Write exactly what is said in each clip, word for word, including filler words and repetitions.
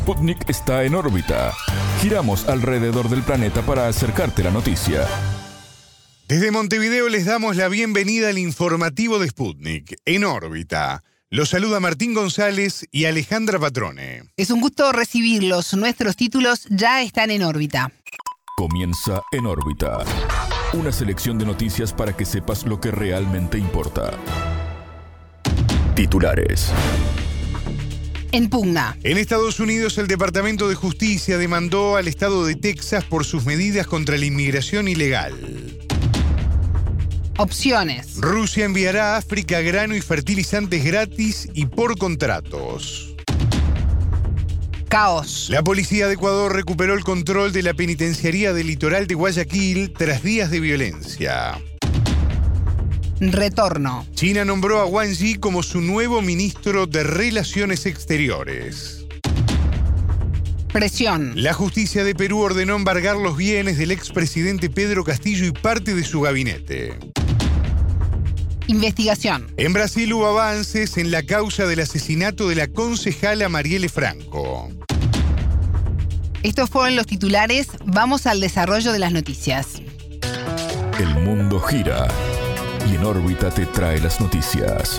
Sputnik está en órbita. Giramos alrededor del planeta para acercarte la noticia. Desde Montevideo les damos la bienvenida al informativo de Sputnik, en órbita. Los saluda Martín González y Alejandra Patrone. Es un gusto recibirlos. Nuestros títulos ya están en órbita. Comienza En órbita. Una selección de noticias para que sepas lo que realmente importa. Titulares. En pugna. En Estados Unidos, el Departamento de Justicia demandó al estado de Texas por sus medidas contra la inmigración ilegal. Opciones. Rusia enviará a África grano y fertilizantes gratis y por contratos. Caos. La policía de Ecuador recuperó el control de la penitenciaría del litoral de Guayaquil tras días de violencia. Retorno. China nombró a Wang Yi como su nuevo ministro de Relaciones Exteriores. Presión. La justicia de Perú ordenó embargar los bienes del expresidente Pedro Castillo y parte de su gabinete. Investigación. En Brasil hubo avances en la causa del asesinato de la concejala Marielle Franco. Estos fueron los titulares. Vamos al desarrollo de las noticias. El mundo gira y En órbita te trae las noticias.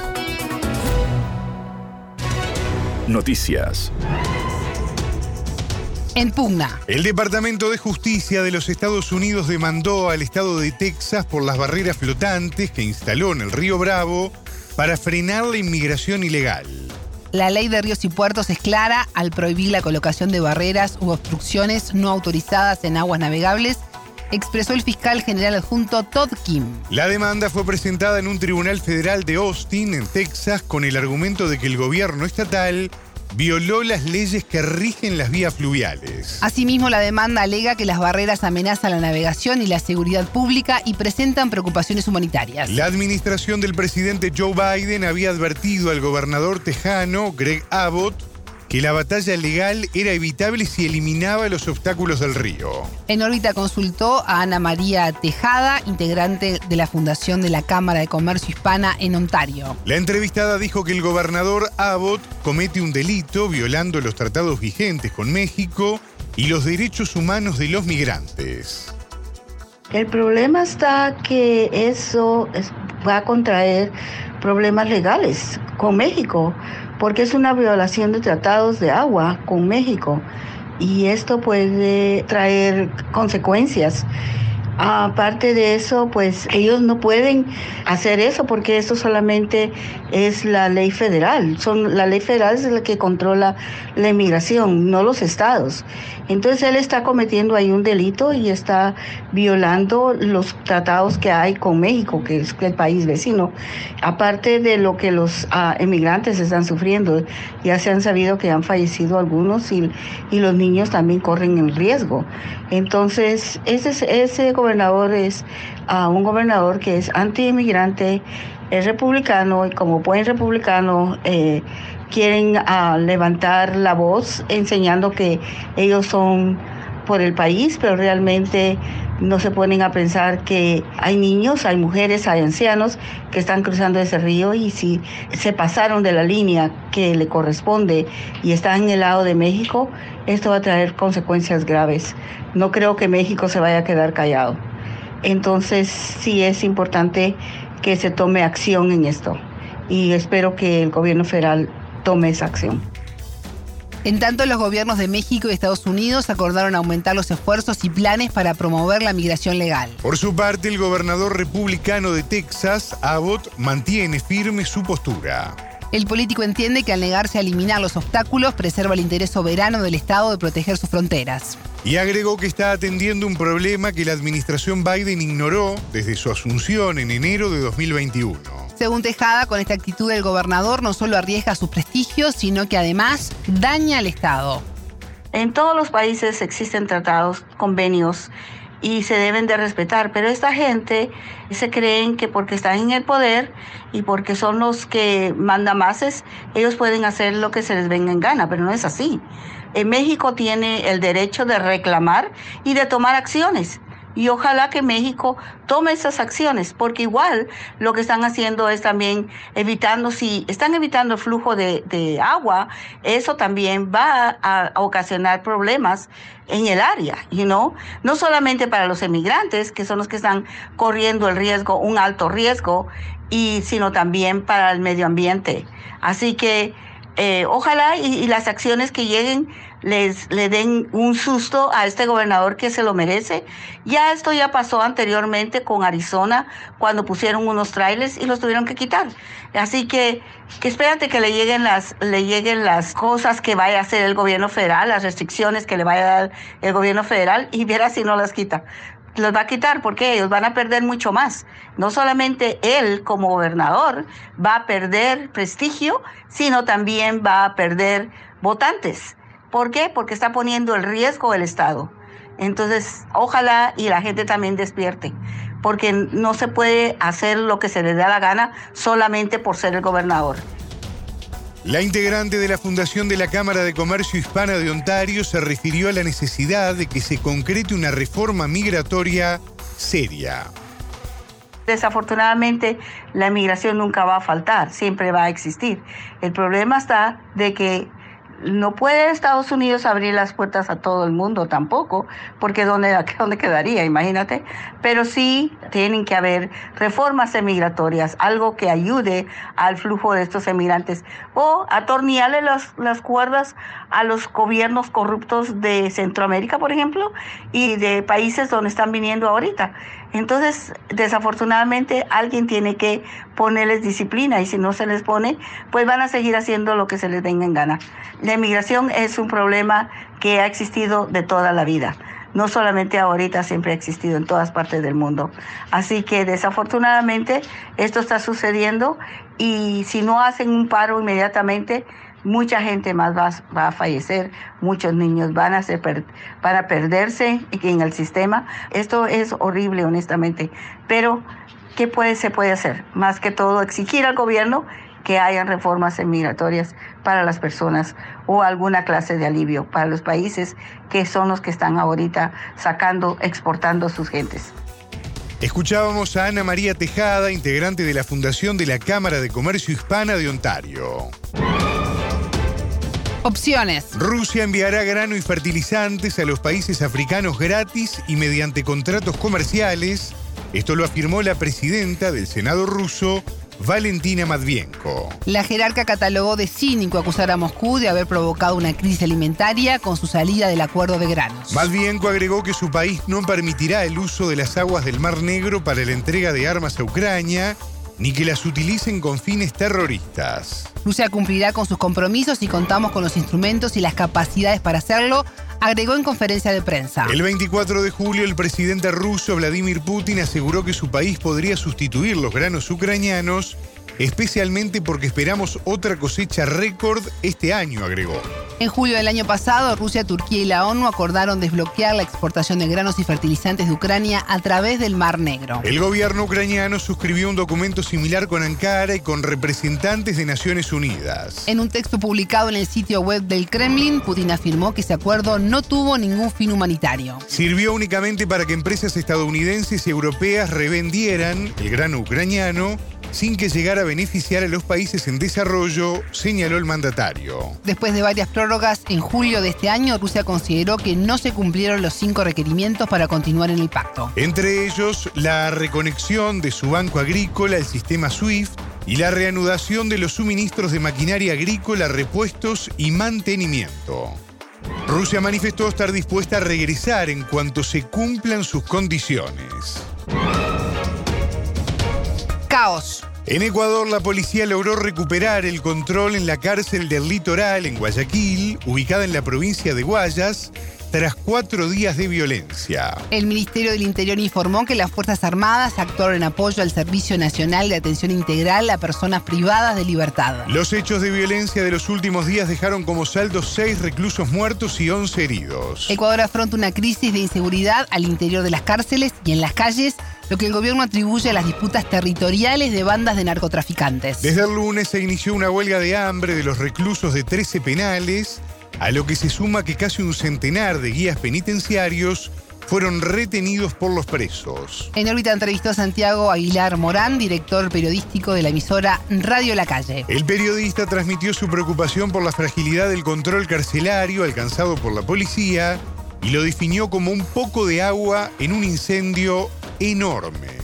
Noticias. En pugna. El Departamento de Justicia de los Estados Unidos demandó al estado de Texas por las barreras flotantes que instaló en el río Bravo para frenar la inmigración ilegal. La ley de ríos y puertos es clara al prohibir la colocación de barreras u obstrucciones no autorizadas en aguas navegables, expresó el fiscal general adjunto Todd Kim. La demanda fue presentada en un tribunal federal de Austin, en Texas, con el argumento de que el gobierno estatal violó las leyes que rigen las vías fluviales. Asimismo, la demanda alega que las barreras amenazan la navegación y la seguridad pública y presentan preocupaciones humanitarias. La administración del presidente Joe Biden había advertido al gobernador tejano, Greg Abbott, que la batalla legal era evitable si eliminaba los obstáculos del río. En órbita consultó a Ana María Tejada, integrante de la Fundación de la Cámara de Comercio Hispana en Ontario. La entrevistada dijo que el gobernador Abbott comete un delito violando los tratados vigentes con México y los derechos humanos de los migrantes. El problema está que eso es, va a contraer problemas legales con México, porque es una violación de tratados de agua con México y esto puede traer consecuencias. Aparte de eso, pues ellos no pueden hacer eso porque esto solamente es la ley federal. Son, la ley federal es la que controla la inmigración, no los estados. Entonces él está cometiendo ahí un delito y está violando los tratados que hay con México, que es el país vecino. Aparte de lo que los uh, inmigrantes están sufriendo, ya se han sabido que han fallecido algunos y, y los niños también corren el riesgo. Entonces ese, ese gobernador es uh, un gobernador que es anti-inmigrante, es republicano y como buen republicano eh, quieren uh, levantar la voz enseñando que ellos son por el país, pero realmente no se ponen a pensar que hay niños, hay mujeres, hay ancianos que están cruzando ese río y si se pasaron de la línea que le corresponde y están en el lado de México, esto va a traer consecuencias graves. No creo que México se vaya a quedar callado. Entonces sí es importante que se tome acción en esto y espero que el gobierno federal tome esa acción. En tanto, los gobiernos de México y Estados Unidos acordaron aumentar los esfuerzos y planes para promover la migración legal. Por su parte, el gobernador republicano de Texas, Abbott, mantiene firme su postura. El político entiende que al negarse a eliminar los obstáculos, preserva el interés soberano del Estado de proteger sus fronteras. Y agregó que está atendiendo un problema que la administración Biden ignoró desde su asunción en enero de dos mil veintiuno. Según Tejada, con esta actitud el gobernador no solo arriesga su prestigio, sino que además daña al Estado. En todos los países existen tratados, convenios y se deben de respetar, pero esta gente se creen que porque están en el poder y porque son los que mandamases, ellos pueden hacer lo que se les venga en gana, pero no es así. En México tiene el derecho de reclamar y de tomar acciones. y ojalá que México tome esas acciones, porque igual lo que están haciendo es también evitando, si están evitando el flujo de, de agua, eso también va a, a ocasionar problemas en el área, you know? No solamente para los emigrantes, que son los que están corriendo el riesgo, un alto riesgo, y sino también para el medio ambiente. Así que eh, ojalá y, y las acciones que lleguen les le den un susto a este gobernador que se lo merece. Ya esto ya pasó anteriormente con Arizona, cuando pusieron unos trailers y los tuvieron que quitar. Así que, que espérate que le lleguen las le lleguen las cosas que vaya a hacer el gobierno federal, las restricciones que le vaya a dar el gobierno federal, y verá si no las quita. Los va a quitar porque ellos van a perder mucho más. No solamente él como gobernador va a perder prestigio, sino también va a perder votantes. ¿Por qué? Porque está poniendo en riesgo el Estado. Entonces, ojalá y la gente también despierte, porque no se puede hacer lo que se le da la gana solamente por ser el gobernador. La integrante de la Fundación de la Cámara de Comercio Hispana de Ontario se refirió a la necesidad de que se concrete una reforma migratoria seria. Desafortunadamente, la migración nunca va a faltar, siempre va a existir. El problema está de que no puede Estados Unidos abrir las puertas a todo el mundo tampoco, porque ¿dónde, dónde quedaría? Imagínate. Pero sí tienen que haber reformas migratorias, algo que ayude al flujo de estos emigrantes, o atornillarle las, las cuerdas a los gobiernos corruptos de Centroamérica, por ejemplo, y de países donde están viniendo ahorita. Entonces, desafortunadamente, alguien tiene que ponerles disciplina, y si no se les pone, pues van a seguir haciendo lo que se les venga en gana. La inmigración es un problema que ha existido de toda la vida. No solamente ahorita, siempre ha existido en todas partes del mundo. Así que desafortunadamente esto está sucediendo, y si no hacen un paro inmediatamente, mucha gente más va, va a fallecer, muchos niños van a, ser, van a perderse en el sistema. Esto es horrible, honestamente, pero ¿qué puede, se puede hacer? Más que todo, exigir al gobierno que hayan reformas migratorias para las personas, o alguna clase de alivio para los países que son los que están ahorita sacando, exportando sus gentes. Escuchábamos a Ana María Tejada, integrante de la Fundación de la Cámara de Comercio Hispana de Ontario. Opciones. Rusia enviará grano y fertilizantes a los países africanos gratis y mediante contratos comerciales. Esto lo afirmó la presidenta del Senado ruso, Valentina Matvienko. La jerarca catalogó de cínico acusar a Moscú de haber provocado una crisis alimentaria con su salida del acuerdo de granos. Matvienko agregó que su país no permitirá el uso de las aguas del Mar Negro para la entrega de armas a Ucrania, ni que las utilicen con fines terroristas. Rusia cumplirá con sus compromisos y contamos con los instrumentos y las capacidades para hacerlo, agregó en conferencia de prensa. El veinticuatro de julio, el presidente ruso Vladimir Putin aseguró que su país podría sustituir los granos ucranianos, especialmente porque esperamos otra cosecha récord este año, agregó. En julio del año pasado, Rusia, Turquía y la ONU acordaron desbloquear la exportación de granos y fertilizantes de Ucrania a través del Mar Negro. El gobierno ucraniano suscribió un documento similar con Ankara y con representantes de Naciones Unidas. En un texto publicado en el sitio web del Kremlin, Putin afirmó que ese acuerdo no tuvo ningún fin humanitario. Sirvió únicamente para que empresas estadounidenses y europeas revendieran el grano ucraniano sin que llegara a beneficiar a los países en desarrollo, señaló el mandatario. Después de varias prórrogas, en julio de este año, Rusia consideró que no se cumplieron los cinco requerimientos para continuar en el pacto. Entre ellos, la reconexión de su banco agrícola al sistema SWIFT y la reanudación de los suministros de maquinaria agrícola, repuestos y mantenimiento. Rusia manifestó estar dispuesta a regresar en cuanto se cumplan sus condiciones. Caos. En Ecuador, la policía logró recuperar el control en la cárcel del Litoral, en Guayaquil, ubicada en la provincia de Guayas, tras cuatro días de violencia. El Ministerio del Interior informó que las Fuerzas Armadas actuaron en apoyo al Servicio Nacional de Atención Integral a Personas Privadas de Libertad. Los hechos de violencia de los últimos días dejaron como saldo seis reclusos muertos y once heridos. Ecuador afronta una crisis de inseguridad al interior de las cárceles y en las calles, lo que el gobierno atribuye a las disputas territoriales de bandas de narcotraficantes. Desde el lunes se inició una huelga de hambre de los reclusos de trece penales, a lo que se suma que casi un centenar de guías penitenciarios fueron retenidos por los presos. En órbita entrevistó a Santiago Aguilar Morán, director periodístico de la emisora Radio La Calle. El periodista transmitió su preocupación por la fragilidad del control carcelario alcanzado por la policía y lo definió como un poco de agua en un incendio enorme.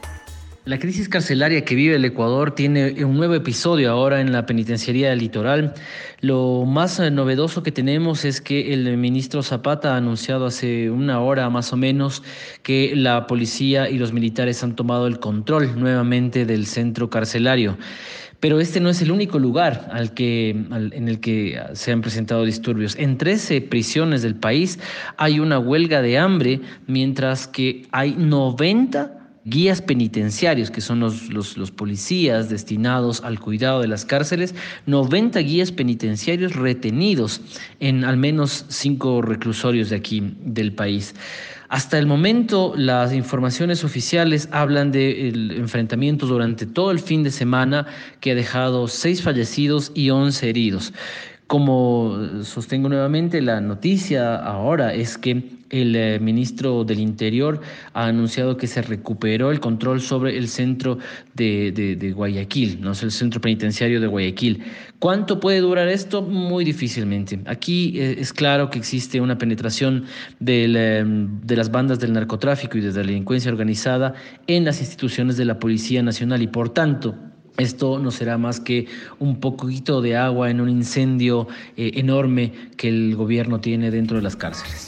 La crisis carcelaria que vive el Ecuador tiene un nuevo episodio ahora en la penitenciaría del Litoral. Lo más novedoso que tenemos es que el ministro Zapata ha anunciado hace una hora más o menos que la policía y los militares han tomado el control nuevamente del centro carcelario. Pero este no es el único lugar al que, al, en el que se han presentado disturbios. En trece prisiones del país hay una huelga de hambre, mientras que hay noventa guías penitenciarios, que son los, los, los policías destinados al cuidado de las cárceles, noventa guías penitenciarios retenidos en al menos cinco reclusorios de aquí del país. Hasta el momento, las informaciones oficiales hablan de enfrentamientos durante todo el fin de semana que ha dejado seis fallecidos y once heridos. Como sostengo nuevamente, la noticia ahora es que el eh, ministro del Interior ha anunciado que se recuperó el control sobre el centro de, de, de Guayaquil, ¿no? Es el centro penitenciario de Guayaquil. ¿Cuánto puede durar esto? Muy difícilmente. Aquí eh, es claro que existe una penetración del, eh, de las bandas del narcotráfico y de la delincuencia organizada en las instituciones de la Policía Nacional y, por tanto, esto no será más que un poquito de agua en un incendio eh, enorme que el gobierno tiene dentro de las cárceles.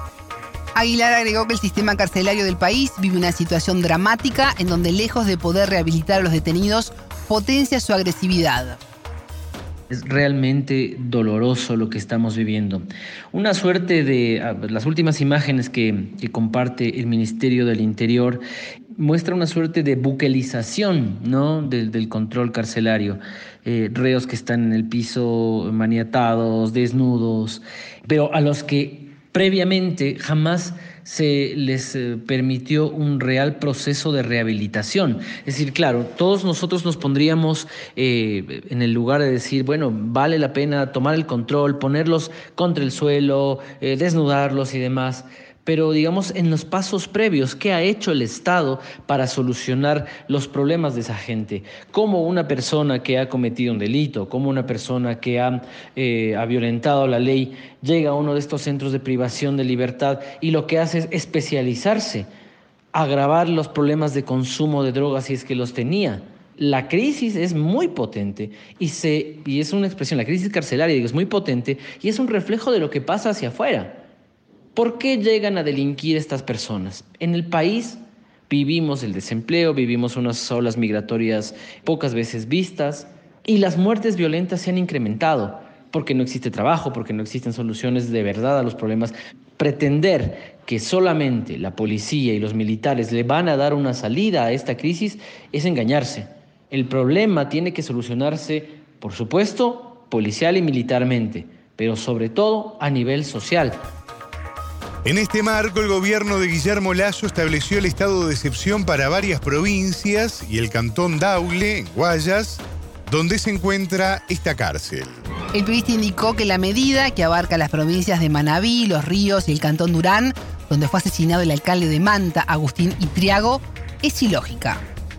Aguilar agregó que el sistema carcelario del país vive una situación dramática en donde, lejos de poder rehabilitar a los detenidos, potencia su agresividad. Es realmente doloroso lo que estamos viviendo. Una suerte de... Las últimas imágenes que, que comparte el Ministerio del Interior muestra una suerte de buquelización, ¿no? del, del control carcelario. Eh, reos que están en el piso maniatados, desnudos, pero a los que previamente jamás se les eh, permitió un real proceso de rehabilitación. Es decir, claro, todos nosotros nos pondríamos eh, en el lugar de decir, bueno, vale la pena tomar el control, ponerlos contra el suelo, eh, desnudarlos y demás. Pero digamos, en los pasos previos, ¿qué ha hecho el Estado para solucionar los problemas de esa gente? ¿Cómo una persona que ha cometido un delito, como una persona que ha, eh, ha violentado la ley, llega a uno de estos centros de privación de libertad y lo que hace es especializarse, agravar los problemas de consumo de drogas si es que los tenía? La crisis es muy potente y, se, y es una expresión, la crisis carcelaria digo, es muy potente y es un reflejo de lo que pasa hacia afuera. ¿Por qué llegan a delinquir estas personas? En el país vivimos el desempleo, vivimos unas olas migratorias pocas veces vistas y las muertes violentas se han incrementado porque no existe trabajo, porque no existen soluciones de verdad a los problemas. Pretender que solamente la policía y los militares le van a dar una salida a esta crisis es engañarse. El problema tiene que solucionarse, por supuesto, policial y militarmente, pero sobre todo a nivel social. En este marco, el gobierno de Guillermo Lasso estableció el estado de excepción para varias provincias y el cantón Daule, en Guayas, donde se encuentra esta cárcel. El periodista indicó que la medida, que abarca las provincias de Manabí, Los Ríos y el cantón Durán, donde fue asesinado el alcalde de Manta, Agustín Itriago, es ilógica.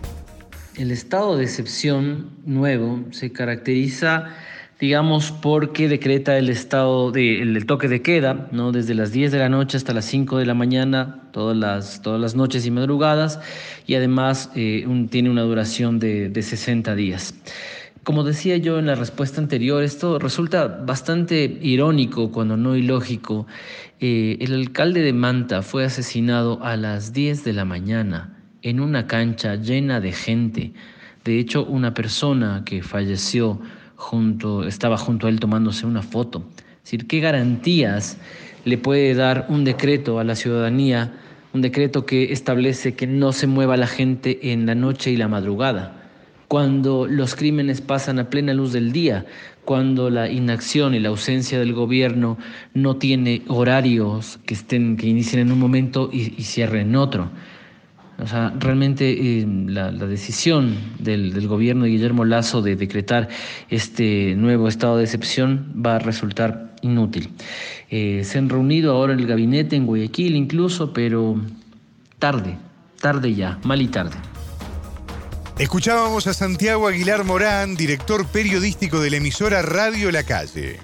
El estado de excepción nuevo se caracteriza, digamos, porque decreta el estado de el, el toque de queda, ¿no? Desde las diez de la noche hasta las cinco de la mañana, todas las, todas las noches y madrugadas, y además eh, un, tiene una duración de, de sesenta días. Como decía yo en la respuesta anterior, esto resulta bastante irónico, cuando no ilógico. Eh, el alcalde de Manta fue asesinado a las diez de la mañana en una cancha llena de gente. De hecho, una persona que falleció Junto, estaba junto a él tomándose una foto. Es decir, ¿qué garantías le puede dar un decreto a la ciudadanía, un decreto que establece que no se mueva la gente en la noche y la madrugada, cuando los crímenes pasan a plena luz del día, cuando la inacción y la ausencia del gobierno no tiene horarios que, estén, que inicien en un momento y, y cierren en otro? O sea, realmente eh, la, la decisión del, del gobierno de Guillermo Lasso de decretar este nuevo estado de excepción va a resultar inútil. Eh, se han reunido ahora en el gabinete en Guayaquil incluso, pero tarde, tarde ya, mal y tarde. Escuchábamos a Santiago Aguilar Morán, director periodístico de la emisora Radio La Calle.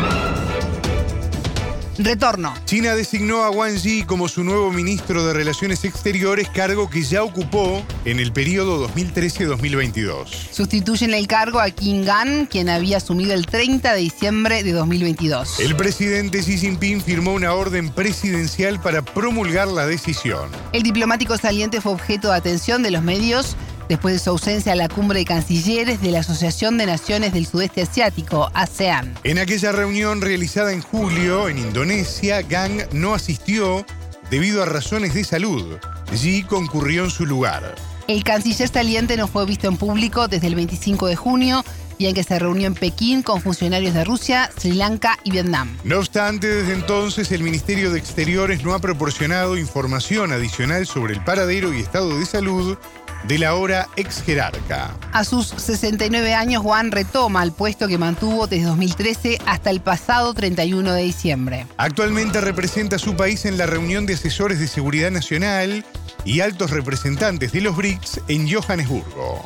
Retorno. China designó a Wang Yi como su nuevo ministro de Relaciones Exteriores, cargo que ya ocupó en el periodo dos mil trece a dos mil veintidós. Sustituye en el cargo a Qin Gang, quien había asumido el treinta de diciembre de dos mil veintidós. El presidente Xi Jinping firmó una orden presidencial para promulgar la decisión. El diplomático saliente fue objeto de atención de los medios después de su ausencia a la cumbre de cancilleres de la Asociación de Naciones del Sudeste Asiático, ASEAN. En aquella reunión realizada en julio en Indonesia, Gang no asistió debido a razones de salud. Xi concurrió en su lugar. El canciller saliente no fue visto en público desde el veinticinco de junio, día en que se reunió en Pekín con funcionarios de Rusia, Sri Lanka y Vietnam. No obstante, desde entonces el Ministerio de Exteriores no ha proporcionado información adicional sobre el paradero y estado de salud de la ahora ex jerarca. A sus sesenta y nueve años, Wang retoma el puesto que mantuvo desde dos mil trece hasta el pasado treinta y uno de diciembre. Actualmente representa a su país en la reunión de asesores de seguridad nacional y altos representantes de los B R I C S en Johannesburgo.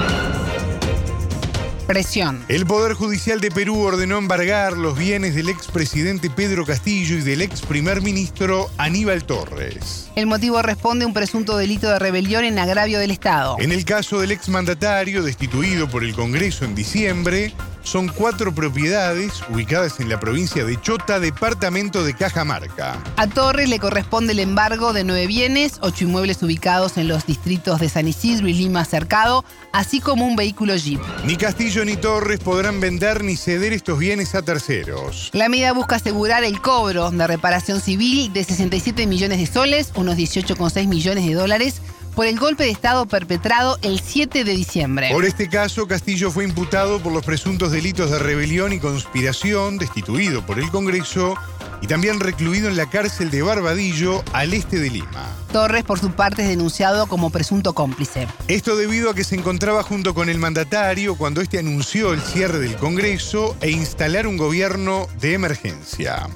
Presión. El Poder Judicial de Perú ordenó embargar los bienes del expresidente Pedro Castillo y del ex primer ministro Aníbal Torres. El motivo responde a un presunto delito de rebelión en agravio del Estado. En el caso del exmandatario, destituido por el Congreso en diciembre, son cuatro propiedades ubicadas en la provincia de Chota, departamento de Cajamarca. A Torres le corresponde el embargo de nueve bienes, ocho inmuebles ubicados en los distritos de San Isidro y Lima Cercado, así como un vehículo Jeep. Ni Castillo ni Torres podrán vender ni ceder estos bienes a terceros. La medida busca asegurar el cobro de reparación civil de sesenta y siete millones de soles, unos dieciocho coma seis millones de dólares, por el golpe de Estado perpetrado el siete de diciembre. Por este caso, Castillo fue imputado por los presuntos delitos de rebelión y conspiración, destituido por el Congreso y también recluido en la cárcel de Barbadillo, al este de Lima. Torres, por su parte, es denunciado como presunto cómplice. Esto debido a que se encontraba junto con el mandatario cuando este anunció el cierre del Congreso e instalar un gobierno de emergencia.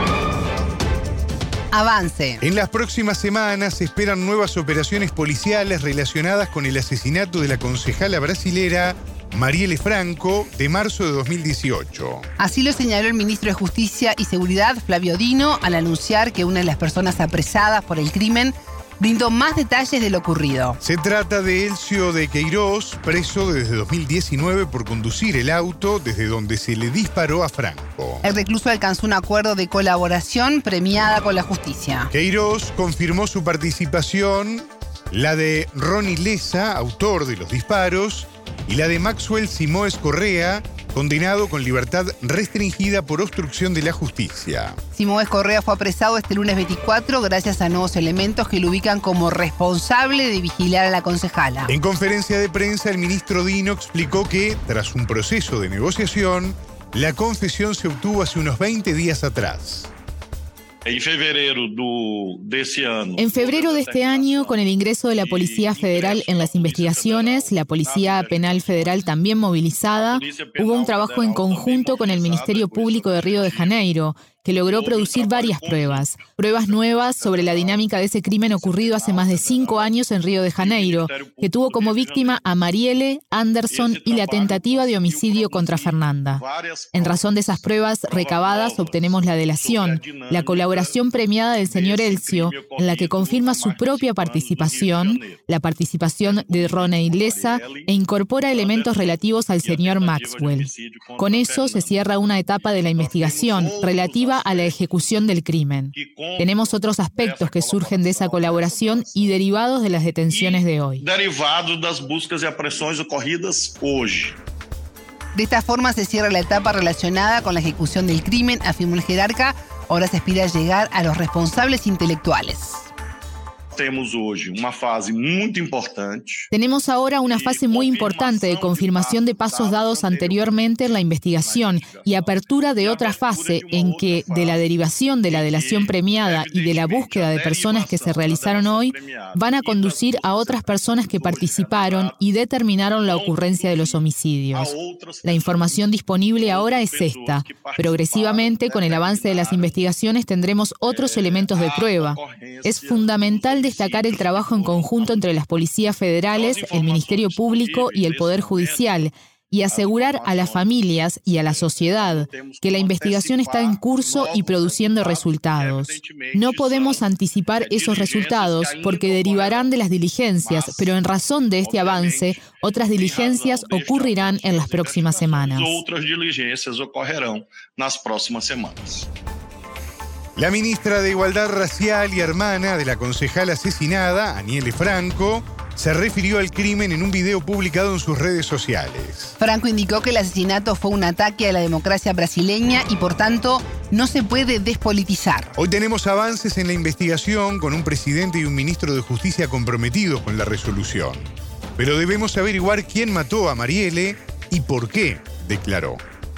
Avance. En las próximas semanas se esperan nuevas operaciones policiales relacionadas con el asesinato de la concejala brasilera Marielle Franco de marzo de dos mil dieciocho. Así lo señaló el ministro de Justicia y Seguridad, Flavio Dino, al anunciar que una de las personas apresadas por el crimen brindó más detalles de lo ocurrido. Se trata de Elcio de Queiroz, preso desde dos mil diecinueve por conducir el auto desde donde se le disparó a Franco. El recluso alcanzó un acuerdo de colaboración premiada con la justicia. Queiroz confirmó su participación, la de Ronnie Lessa, autor de los disparos, y la de Maxwell Simoes Correa, condenado con libertad restringida por obstrucción de la justicia. Simoes Correa fue apresado este lunes veinticuatro gracias a nuevos elementos que lo ubican como responsable de vigilar a la concejala. En conferencia de prensa, el ministro Dino explicó que, tras un proceso de negociación, la confesión se obtuvo hace unos veinte días atrás. En febrero de este año, con el ingreso de la Policía Federal en las investigaciones, la Policía Penal Federal también movilizada, hubo un trabajo en conjunto con el Ministerio Público de Río de Janeiro, que logró producir varias pruebas, pruebas nuevas sobre la dinámica de ese crimen ocurrido hace más de cinco años en Río de Janeiro, que tuvo como víctima a Marielle, Anderson y la tentativa de homicidio contra Fernanda. En razón de esas pruebas recabadas obtenemos la delación, la colaboración premiada del señor Elcio, en la que confirma su propia participación, la participación de Ronnie Lessa e incorpora elementos relativos al señor Maxwell. Con eso se cierra una etapa de la investigación relativa a la ejecución del crimen. Tenemos otros aspectos que surgen de esa colaboración y derivados de las detenciones de hoy. Derivados das buscas y apresiones ocurridas hoy. De esta forma se cierra la etapa relacionada con la ejecución del crimen, afirmó el jerarca. Ahora se aspira a llegar a los responsables intelectuales. temos hoje uma fase muito importante. Tenemos ahora una fase muy importante de confirmación de pasos dados anteriormente en la investigación y apertura de otra fase en que, de la derivación de la delación premiada y de la búsqueda de personas que se realizaron hoy, van a conducir a otras personas que participaron y determinaron la ocurrencia de los homicidios. La información disponible ahora es esta. Progresivamente, con el avance de las investigaciones, tendremos otros elementos de prueba. Es fundamental destacar el trabajo en conjunto entre las policías federales, el Ministerio Público y el Poder Judicial, y asegurar a las familias y a la sociedad que la investigación está en curso y produciendo resultados. No podemos anticipar esos resultados porque derivarán de las diligencias, pero en razón de este avance, otras diligencias ocurrirán en las próximas semanas. Otras diligencias ocurrirán en las próximas semanas. La ministra de Igualdad Racial y hermana de la concejal asesinada, Aniele Franco, se refirió al crimen en un video publicado en sus redes sociales. Franco indicó que el asesinato fue un ataque a la democracia brasileña y, por tanto, no se puede despolitizar. Hoy tenemos avances en la investigación con un presidente y un ministro de Justicia comprometidos con la resolución. Pero debemos averiguar quién mató a Marielle y por qué, declaró.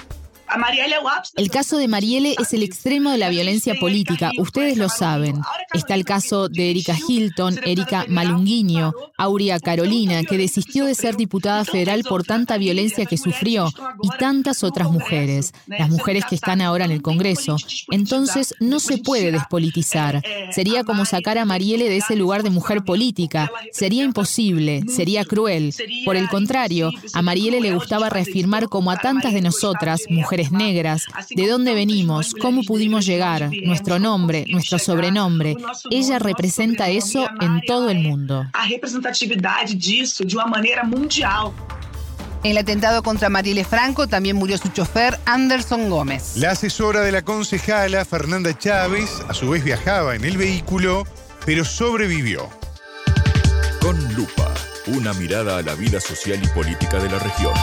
El caso de Marielle es el extremo de la violencia política, ustedes lo saben. Está el caso de Erika Hilton, Erika Malunguinho, Aurea Carolina, que desistió de ser diputada federal por tanta violencia que sufrió, y tantas otras mujeres, las mujeres que están ahora en el Congreso. Entonces, no se puede despolitizar. Sería como sacar a Marielle de ese lugar de mujer política. Sería imposible, sería cruel. Por el contrario, a Marielle le gustaba reafirmar, como a tantas de nosotras, mujeres negras, de dónde venimos, cómo pudimos llegar, nuestro nombre, nuestro sobrenombre. Ella representa eso en todo el mundo. En el atentado contra Marielle Franco también murió su chofer, Anderson Gómez. La asesora de la concejala, Fernanda Chávez, a su vez viajaba en el vehículo, pero sobrevivió. Con lupa, una mirada a la vida social y política de la región.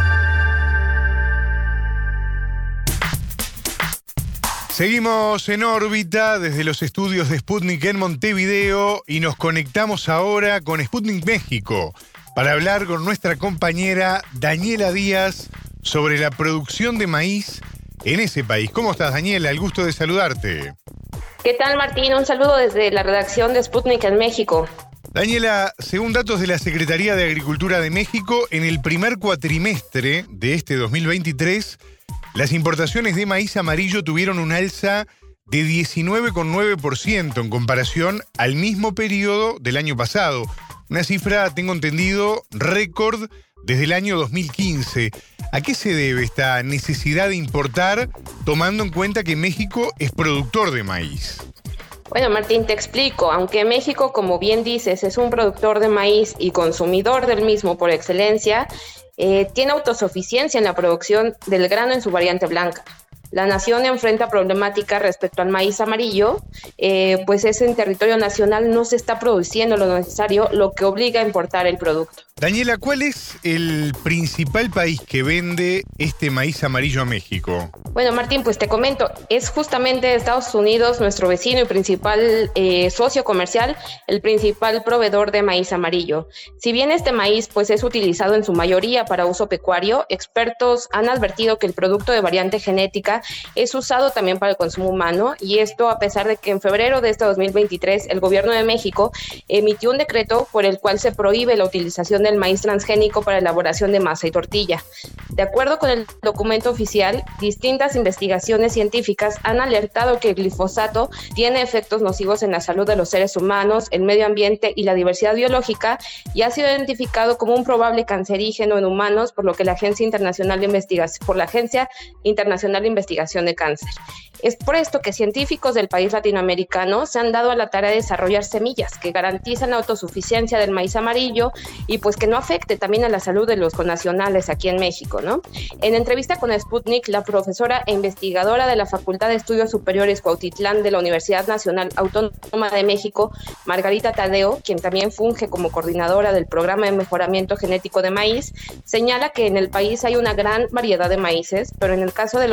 Seguimos en órbita desde los estudios de Sputnik en Montevideo y nos conectamos ahora con Sputnik México para hablar con nuestra compañera Daniela Díaz sobre la producción de maíz en ese país. ¿Cómo estás, Daniela? El gusto de saludarte. ¿Qué tal, Martín? Un saludo desde la redacción de Sputnik en México. Daniela, según datos de la Secretaría de Agricultura de México, en el primer cuatrimestre de este dos mil veintitrés, las importaciones de maíz amarillo tuvieron un alza de diecinueve coma nueve por ciento en comparación al mismo periodo del año pasado. Una cifra, tengo entendido, récord desde el año dos mil quince. ¿A qué se debe esta necesidad de importar, tomando en cuenta que México es productor de maíz? Bueno, Martín, te explico. Aunque México, como bien dices, es un productor de maíz y consumidor del mismo por excelencia, eh, tiene autosuficiencia en la producción del grano en su variante blanca. La nación enfrenta problemática respecto al maíz amarillo, eh, pues ese en territorio nacional no se está produciendo lo necesario, lo que obliga a importar el producto. Daniela, ¿cuál es el principal país que vende este maíz amarillo a México? Bueno, Martín, pues te comento, es justamente Estados Unidos, nuestro vecino y principal eh, socio comercial, el principal proveedor de maíz amarillo. Si bien este maíz pues es utilizado en su mayoría para uso pecuario, expertos han advertido que el producto de variante genética es usado también para el consumo humano, y esto a pesar de que en febrero de este dos mil veintitrés el gobierno de México emitió un decreto por el cual se prohíbe la utilización del maíz transgénico para elaboración de masa y tortilla. De acuerdo con el documento oficial, distintas investigaciones científicas han alertado que el glifosato tiene efectos nocivos en la salud de los seres humanos, el medio ambiente y la diversidad biológica, y ha sido identificado como un probable cancerígeno en humanos por lo que la Agencia Internacional de Investigación, por la Agencia Internacional de Investigación de Cáncer. Es por esto que científicos del país latinoamericano se han dado a la tarea de desarrollar semillas que garantizan la autosuficiencia del maíz amarillo y pues que no afecte también a la salud de los connacionales aquí en México, ¿no? En entrevista con Sputnik, la profesora e investigadora de la Facultad de Estudios Superiores Cuautitlán de la Universidad Nacional Autónoma de México, Margarita Tadeo, quien también funge como coordinadora del Programa de Mejoramiento Genético de Maíz, señala que en el país hay una gran variedad de maíces, pero en el caso de los amarillos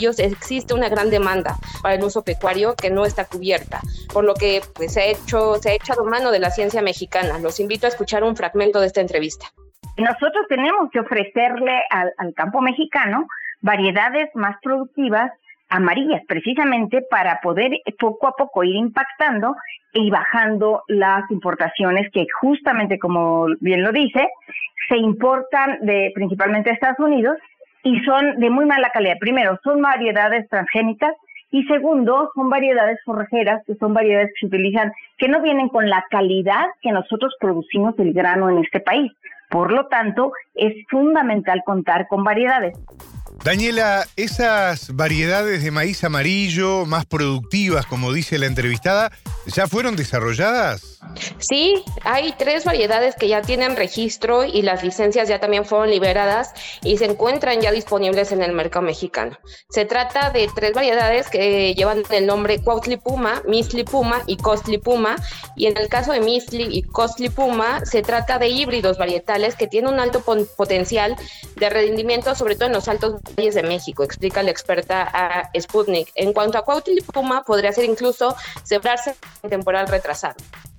amarillos existe una gran demanda para el uso pecuario que no está cubierta, por lo que pues, se ha hecho, se ha echado mano de la ciencia mexicana. Los invito a escuchar un fragmento de esta entrevista. Nosotros tenemos que ofrecerle al, al campo mexicano variedades más productivas amarillas, precisamente para poder poco a poco ir impactando y bajando las importaciones que justamente, como bien lo dice, se importan de principalmente de Estados Unidos y son de muy mala calidad. Primero, son variedades transgénicas y segundo, son variedades forrajeras, que son variedades que se utilizan, que no vienen con la calidad que nosotros producimos el grano en este país. Por lo tanto, es fundamental contar con variedades. Daniela, esas variedades de maíz amarillo más productivas, como dice la entrevistada, ¿ya fueron desarrolladas? Sí, hay tres variedades que ya tienen registro y las licencias ya también fueron liberadas y se encuentran ya disponibles en el mercado mexicano. Se trata de tres variedades que llevan el nombre Cuautli Puma, Mistli Puma y Costli Puma, y en el caso de Mistli y Costli Puma se trata de híbridos varietales que tienen un alto potencial de rendimiento, sobre todo en los altos valles de México, explica la experta a Sputnik. En cuanto a Cuautli Puma, podría ser incluso sembrarse en temporal retrasado.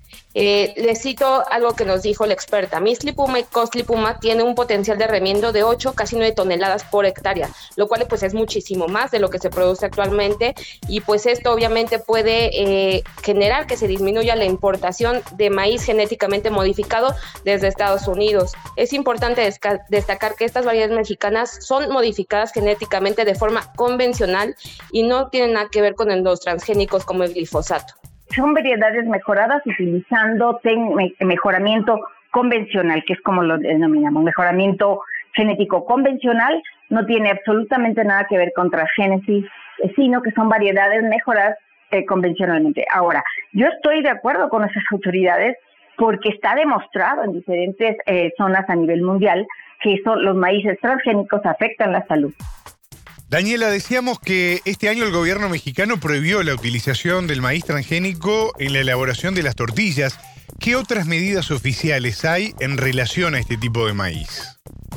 Eh, les cito algo que nos dijo la experta. Mistli Puma y Costli Puma tiene un potencial de remiendo de ocho, casi nueve toneladas por hectárea, lo cual pues es muchísimo más de lo que se produce actualmente, y pues esto obviamente puede eh, generar que se disminuya la importación de maíz genéticamente modificado desde Estados Unidos. Es importante desca- destacar que estas variedades mexicanas son modificadas genéticamente de forma convencional y no tienen nada que ver con los transgénicos como el glifosato. Son variedades mejoradas utilizando ten- mejoramiento convencional, que es como lo denominamos, mejoramiento genético convencional. No tiene absolutamente nada que ver con transgénesis, sino que son variedades mejoradas eh, convencionalmente. Ahora, yo estoy de acuerdo con esas autoridades porque está demostrado en diferentes eh, zonas a nivel mundial que son, los maíces transgénicos afectan la salud. Daniela, decíamos que este año el gobierno mexicano prohibió la utilización del maíz transgénico en la elaboración de las tortillas. ¿Qué otras medidas oficiales hay en relación a este tipo de maíz?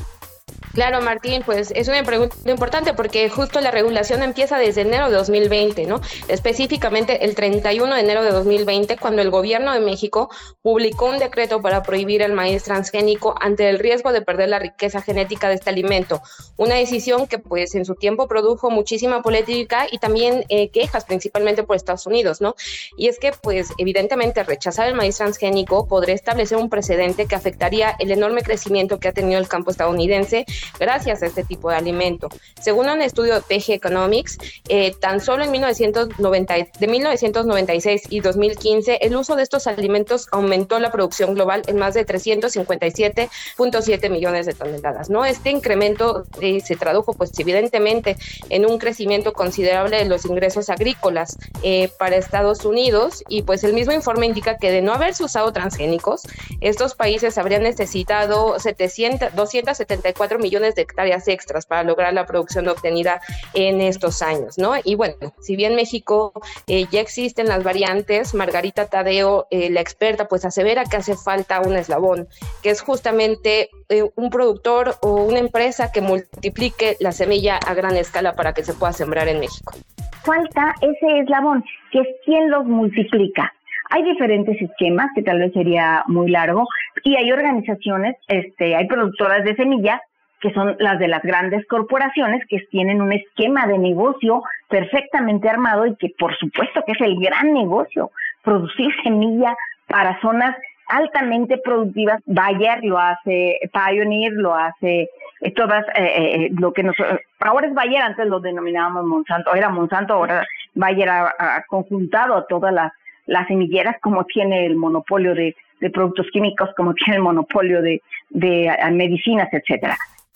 Claro, Martín, pues es una pregunta importante porque justo la regulación empieza desde enero de dos mil veinte, ¿no? Específicamente el treinta y uno de enero de dos mil veinte, cuando el gobierno de México publicó un decreto para prohibir el maíz transgénico ante el riesgo de perder la riqueza genética de este alimento. Una decisión que pues en su tiempo produjo muchísima polémica y también eh, quejas principalmente por Estados Unidos, ¿no? Y es que pues evidentemente rechazar el maíz transgénico podría establecer un precedente que afectaría el enorme crecimiento que ha tenido el campo estadounidense gracias a este tipo de alimento. Según un estudio de P G Economics, eh, tan solo en mil novecientos noventa, de mil novecientos noventa y seis y dos mil quince, el uso de estos alimentos aumentó la producción global en más de trescientos cincuenta y siete punto siete millones de toneladas, ¿no? Este incremento eh, se tradujo, pues, evidentemente, en un crecimiento considerable de los ingresos agrícolas eh, para Estados Unidos, y pues el mismo informe indica que de no haberse usado transgénicos, estos países habrían necesitado setecientos, doscientos setenta y cuatro millones de hectáreas extras para lograr la producción obtenida en estos años, ¿no? Y bueno, si bien México eh, ya existen las variantes, Margarita Tadeo, eh, la experta, pues asevera que hace falta un eslabón, que es justamente eh, un productor o una empresa que multiplique la semilla a gran escala para que se pueda sembrar en México. Falta ese eslabón, que es quien los multiplica. Hay diferentes esquemas, que tal vez sería muy largo, y hay organizaciones, este, hay productoras de semilla, que son las de las grandes corporaciones, que tienen un esquema de negocio perfectamente armado y que por supuesto que es el gran negocio, producir semilla para zonas altamente productivas. Bayer lo hace, Pioneer lo hace, eh, todas, eh, eh, lo que nos, ahora es Bayer, antes lo denominábamos Monsanto, era Monsanto, ahora Bayer ha, ha conjuntado a todas las, las semilleras, como tiene el monopolio de, de productos químicos, como tiene el monopolio de, de uh, medicinas, etcétera.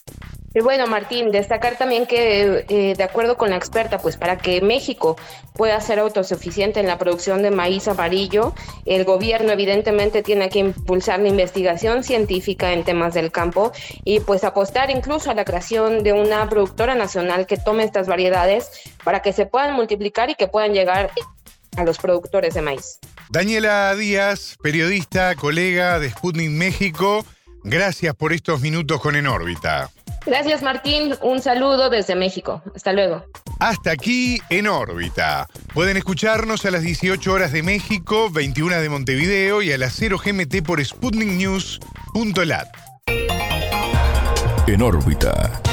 Y bueno, Martín, destacar también que, eh, de acuerdo con la experta, pues para que México pueda ser autosuficiente en la producción de maíz amarillo, el gobierno evidentemente tiene que impulsar la investigación científica en temas del campo y pues apostar incluso a la creación de una productora nacional que tome estas variedades para que se puedan multiplicar y que puedan llegar a los productores de maíz. Daniela Díaz, periodista, colega de Sputnik México, gracias por estos minutos con En órbita. Gracias, Martín. Un saludo desde México. Hasta luego. Hasta aquí En órbita. Pueden escucharnos a las dieciocho horas de México, veintiuna de Montevideo y a las cero G M T por sputnik news punto lat. En órbita.